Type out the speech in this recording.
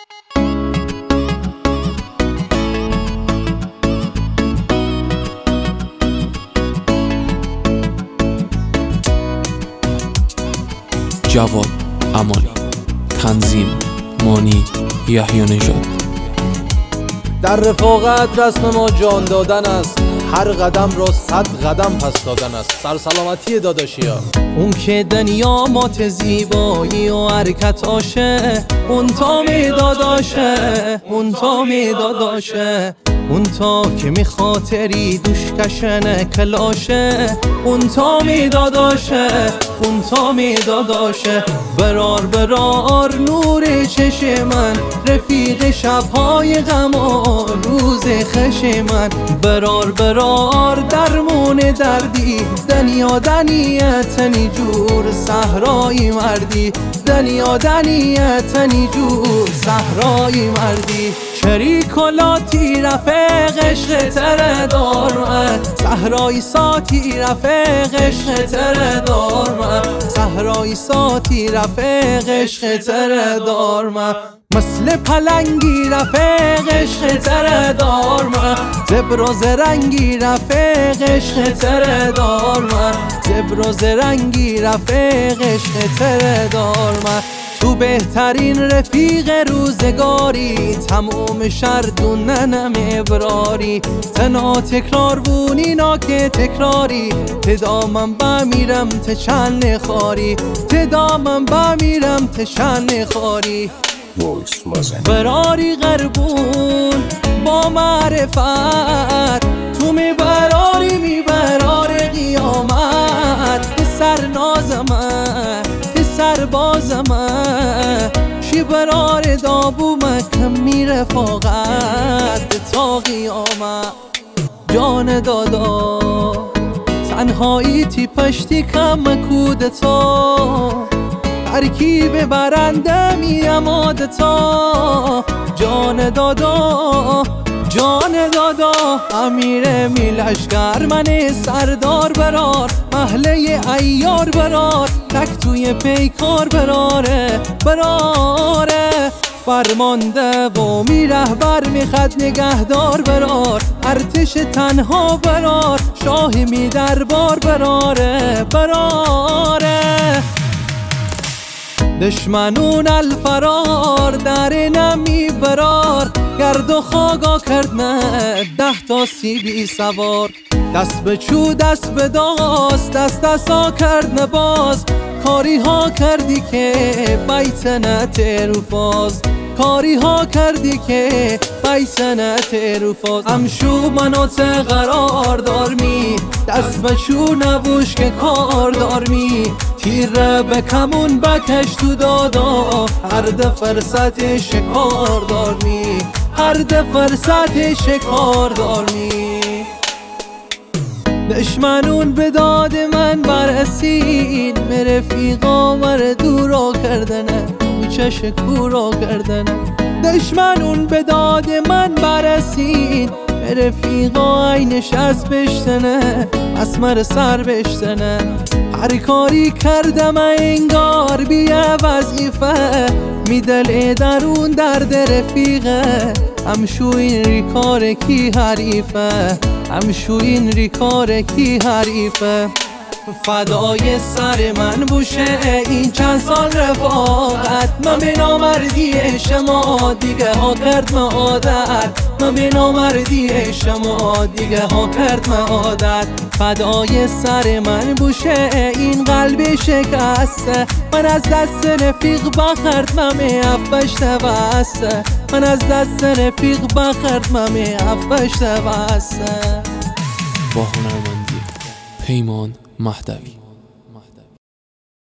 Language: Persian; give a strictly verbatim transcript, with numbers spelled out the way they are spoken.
جواد امانی، تنظیم مانی یحیی نژاد. در رفاقت رسم ما جان دادن است، هر قدم را صد قدم پس دادن است. سرسلامتی داداشیا. اون که دنیا مات زیبایی و حرکتاشه، اون تا می داداشه، اون تا می داداشه، اون تا که می خاطری دوش کشن کلاشه، اون تا می داداشه، اون تا می داداشه. برار برار نور چش من، رفیق شبهای غم و روز خش من. برار برار درمون دردی، دنیا دنیه تنی جور صحرایی مردی، دنیا دنیه تنی جور صحرایی مردی. شریک و لاتی رفیق عشق تره دار من، صحرایی ساتی رفیق عشق تره دار من، صحرایی ساتی رفیق عشق تره دار من. مثل پلنگی رفیق عشق تره دار من، زبر و زرنگی رفیق عشق تره دار من، زبر و زرنگی رفیق عشق تره دار من. تو بهترین رفیق روزگاری، تموم شردون ننم ابراری. تنا تکرار بونی نا که تکراری، تدامم بمیرم ته چند خاری، تدامم بمیرم ته چند خاری. براری غربون با معرفت، تو می براری می برار قیامت. پسر نازمه پسر بازمه، شی برار دابو مکم می رفاقت تا قیامت. جان دادا تنهایی تی پشتی کم کودتا، ترکیب برنده می اماده تا. جان دادا جان دادا امیر می لشکر من سردار برار، محله عیار برار، تک توی پیکار براره براره. فرمانده و می رهبر می خد نگهدار برار، ارتش تنها برار، شاه می دربار براره براره. دشمنون الفرار در نمی برار، گرد و خاگا کردنه ده تا سیبی سوار. دست به چو دست به داست، دست دستا کردنه باز. کاری ها کردی که بیتنت روفاز، کاری ها کردی که بیتنت روفاز. امشو منات قرار دار می، دست به چو نبوش که کار دار می. تیره به کمون بکش تو دادا، هر ده فرصت شکار دار می، هر ده فرصت شکار دار می. دشمنون به داد من برسین، به رفیقا مر دورا کردنه، میچش کورا کردنه. دشمنون به داد من برسین، به رفیقا عینش از بشتنه، اسمر سر بشتنه. هر کاری کردم انگار بیه وظیفه، میدل درون درد رفیقه. همشو این ریکار کی حریفه، همشو این ریکار کی حریفه. فدای سر من بوشه این چند سال رفاقت، من به نامردی شما دیگه ها کرد من عادت، من به نامردی شما دیگه ها کرد من عادت. فدای سر من بوشه این قلب شکسته، من از دست رفیق بخرد من می افشته بسته، من از دست رفیق بخرد من می افشته بسته. با هنرمندی پیمان مهدوی.